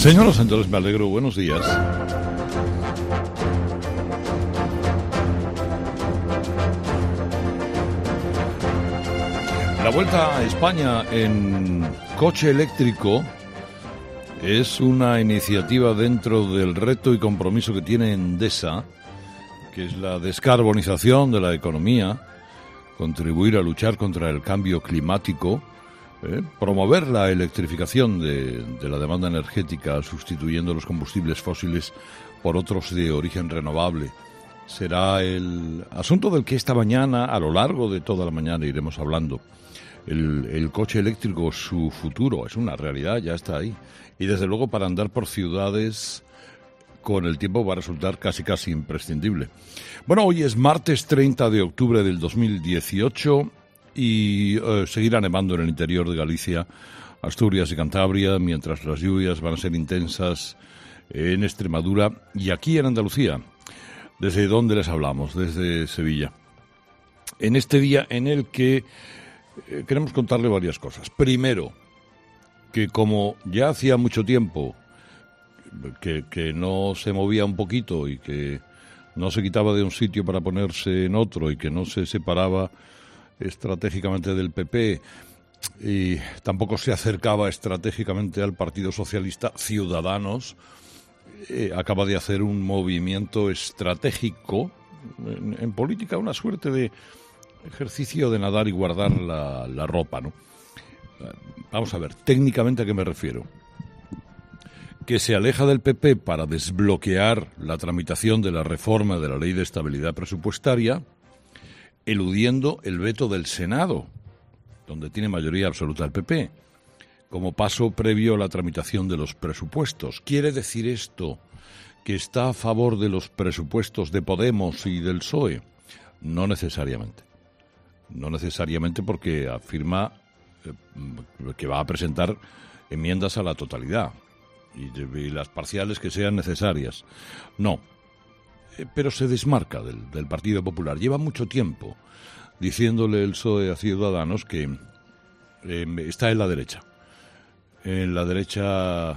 Señoras y señores, me alegro. Buenos días. La vuelta a España en coche eléctrico es una iniciativa dentro del reto y compromiso que tiene Endesa, que es la descarbonización de la economía, contribuir a luchar contra el cambio climático, promover la electrificación de la demanda energética sustituyendo los combustibles fósiles por otros de origen renovable. Será el asunto del que esta mañana, a lo largo de toda la mañana, iremos hablando. El coche eléctrico, su futuro, es una realidad, ya está ahí. Y desde luego para andar por ciudades con el tiempo va a resultar casi imprescindible. Bueno, hoy es martes 30 de octubre del 2018 y seguirá nevando en el interior de Galicia, Asturias y Cantabria, mientras las lluvias van a ser intensas en Extremadura y aquí en Andalucía. ¿Desde dónde les hablamos? Desde Sevilla. En este día en el que queremos contarle varias cosas. Primero, que como ya hacía mucho tiempo que no se movía un poquito y que no se quitaba de un sitio para ponerse en otro y que no se separaba estratégicamente del PP y tampoco se acercaba estratégicamente al Partido Socialista, Ciudadanos acaba de hacer un movimiento estratégico en política, una suerte de ejercicio de nadar y guardar la ropa, ¿no? Vamos a ver, técnicamente ¿a qué me refiero? Que se aleja del PP para desbloquear la tramitación de la reforma de la Ley de Estabilidad Presupuestaria, eludiendo el veto del Senado, donde tiene mayoría absoluta el PP, como paso previo a la tramitación de los presupuestos. ¿Quiere decir esto que está a favor de los presupuestos de Podemos y del PSOE? No necesariamente. No necesariamente porque afirma que va a presentar enmiendas a la totalidad y las parciales que sean necesarias. No. Pero se desmarca del Partido Popular. Lleva mucho tiempo diciéndole el PSOE a Ciudadanos que está en la derecha. En la derecha.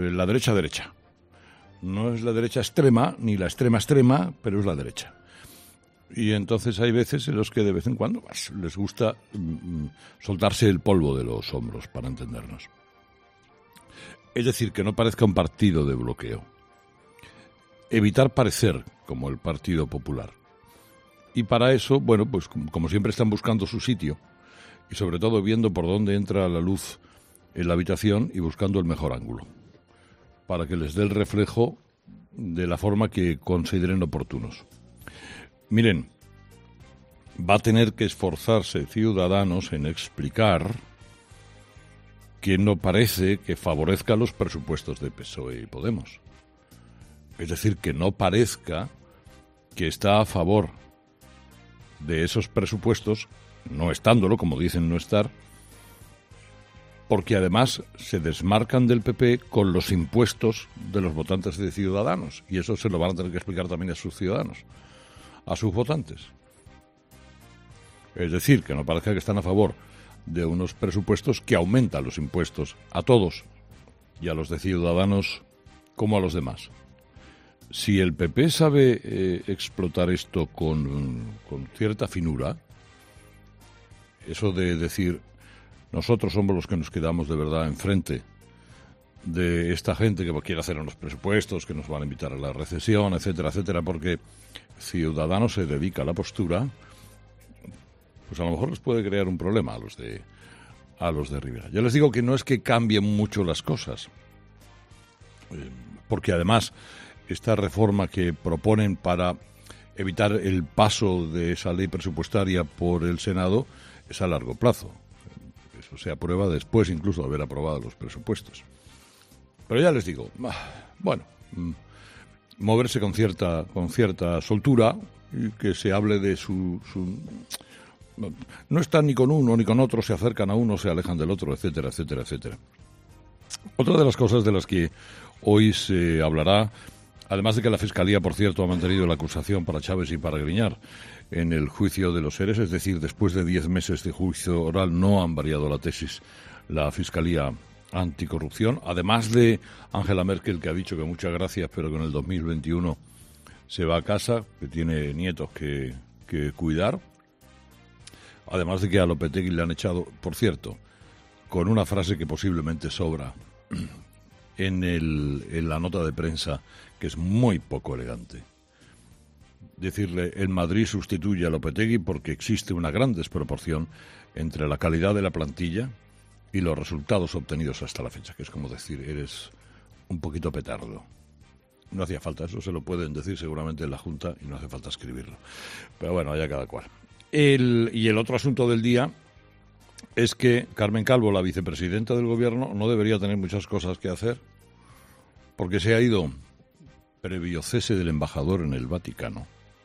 No es la derecha extrema, ni la extrema, pero es la derecha. Y entonces hay veces en los que de vez en cuando les gusta soltarse el polvo de los hombros, para entendernos. Es decir, que no parezca un partido de bloqueo. Evitar parecer como el Partido Popular. Y para eso, bueno, pues como siempre están buscando su sitio y sobre todo viendo por dónde entra la luz en la habitación y buscando el mejor ángulo para que les dé el reflejo de la forma que consideren oportunos. Miren, va a tener que esforzarse Ciudadanos en explicar que no parece que favorezca los presupuestos de PSOE y Podemos. Es decir, que no parezca que está a favor de esos presupuestos, no estándolo, como dicen no estar, porque además se desmarcan del PP con los impuestos de los votantes de Ciudadanos, y eso se lo van a tener que explicar también a sus ciudadanos, a sus votantes. Es decir, que no parezca que están a favor de unos presupuestos que aumentan los impuestos a todos, y a los de Ciudadanos como a los demás. Si el PP sabe explotar esto con cierta finura, eso de decir, nosotros somos los que nos quedamos de verdad enfrente de esta gente que quiere hacer unos presupuestos, que nos van a invitar a la recesión, etcétera, etcétera, porque Ciudadanos se dedica a la postura, pues a lo mejor les puede crear un problema a los de Rivera. Yo les digo que no es que cambien mucho las cosas, porque además esta reforma que proponen para evitar el paso de esa ley presupuestaria por el Senado es a largo plazo. Eso se aprueba después incluso de haber aprobado los presupuestos. Pero ya les digo, bueno, moverse con cierta soltura y que se hable de su no están ni con uno ni con otro, se acercan a uno, se alejan del otro, etcétera, etcétera, etcétera. Otra de las cosas de las que hoy se hablará, además de que la Fiscalía, por cierto, ha mantenido la acusación para Chávez y para Griñar en el juicio de los seres, es decir, después de 10 meses de juicio oral no han variado la tesis la Fiscalía anticorrupción, además de Angela Merkel, que ha dicho que muchas gracias, pero que en el 2021 se va a casa, que tiene nietos que cuidar. Además de que a Lopetegui le han echado, por cierto, con una frase que posiblemente sobra en la nota de prensa, que es muy poco elegante. Decirle, el Madrid sustituye a Lopetegui porque existe una gran desproporción entre la calidad de la plantilla y los resultados obtenidos hasta la fecha, que es como decir, eres un poquito petardo. No hacía falta, eso se lo pueden decir seguramente en la Junta y no hace falta escribirlo. Pero bueno, allá cada cual. Y el otro asunto del día es que Carmen Calvo, la vicepresidenta del Gobierno, no debería tener muchas cosas que hacer porque se ha ido previo cese del embajador en el Vaticano,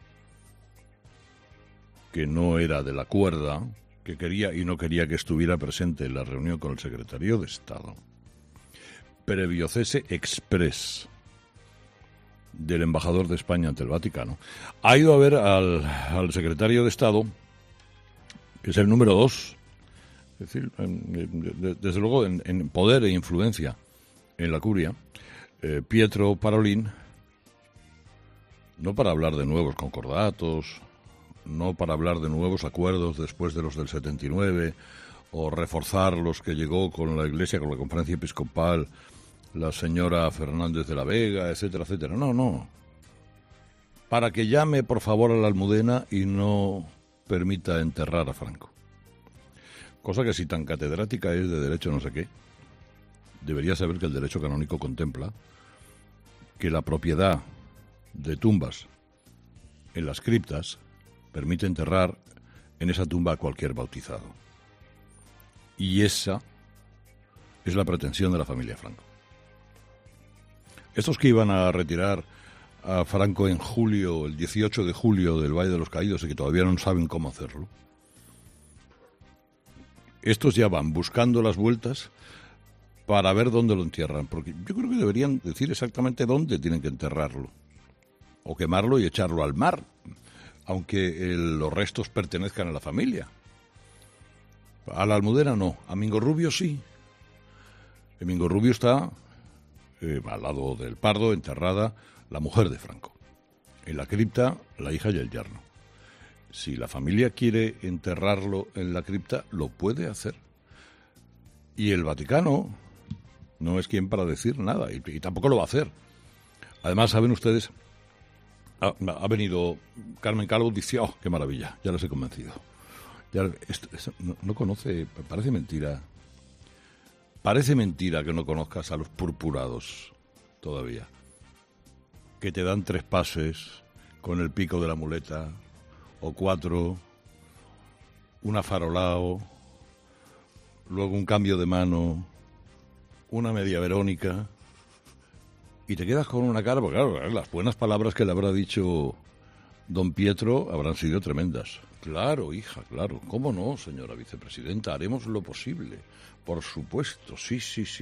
que no era de la cuerda, que quería y no quería que estuviera presente en la reunión con el secretario de Estado. Previo cese express del embajador de España ante el Vaticano. Ha ido a ver al secretario de Estado, que es el número 2, es decir, desde luego en poder e influencia en la curia, Pietro Parolin, no para hablar de nuevos concordatos, no para hablar de nuevos acuerdos después de los del 79, o reforzar los que llegó con la Iglesia, con la Conferencia Episcopal, la señora Fernández de la Vega, etcétera, etcétera. No. Para que llame, por favor, a la Almudena y no permita enterrar a Franco. Cosa que si tan catedrática es de derecho no sé qué, debería saber que el derecho canónico contempla que la propiedad de tumbas en las criptas permite enterrar en esa tumba a cualquier bautizado. Y esa es la pretensión de la familia Franco. Estos que iban a retirar a Franco en julio, el 18 de julio del Valle de los Caídos, y que todavía no saben cómo hacerlo, estos ya van buscando las vueltas para ver dónde lo entierran, porque yo creo que deberían decir exactamente dónde tienen que enterrarlo, o quemarlo y echarlo al mar, aunque los restos pertenezcan a la familia. A la Almudena no, a Mingo Rubio sí. En Mingo Rubio está al lado del Pardo, enterrada la mujer de Franco. En la cripta, la hija y el yerno. Si la familia quiere enterrarlo en la cripta, lo puede hacer. Y el Vaticano no es quien para decir nada, y tampoco lo va a hacer. Además, saben ustedes, ha venido Carmen Calvo y dice, oh, qué maravilla, ya los he convencido. Ya, esto no conoce, parece mentira. Parece mentira que no conozcas a los purpurados todavía. Que te dan 3 pases con el pico de la muleta, o 4, un afarolao, luego un cambio de mano, una media Verónica, y te quedas con una cara, porque claro, las buenas palabras que le habrá dicho don Pietro habrán sido tremendas. Claro, hija, claro. ¿Cómo no, señora vicepresidenta? Haremos lo posible. Por supuesto, sí.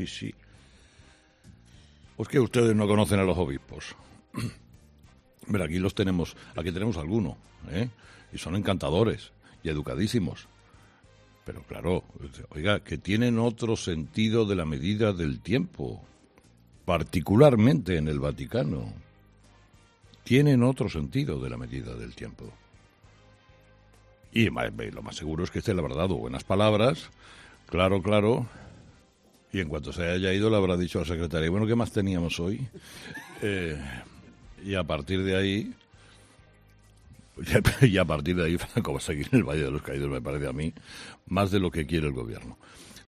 Pues que ustedes no conocen a los obispos. Mira, aquí tenemos algunos, y son encantadores y educadísimos. Pero claro, oiga, que tienen otro sentido de la medida del tiempo, particularmente en el Vaticano. Tienen otro sentido de la medida del tiempo. Y lo más seguro es que este le habrá dado buenas palabras, claro, y en cuanto se haya ido le habrá dicho al secretario, bueno, ¿qué más teníamos hoy? Y a partir de ahí, Franco va a seguir en el Valle de los Caídos, me parece a mí, más de lo que quiere el gobierno.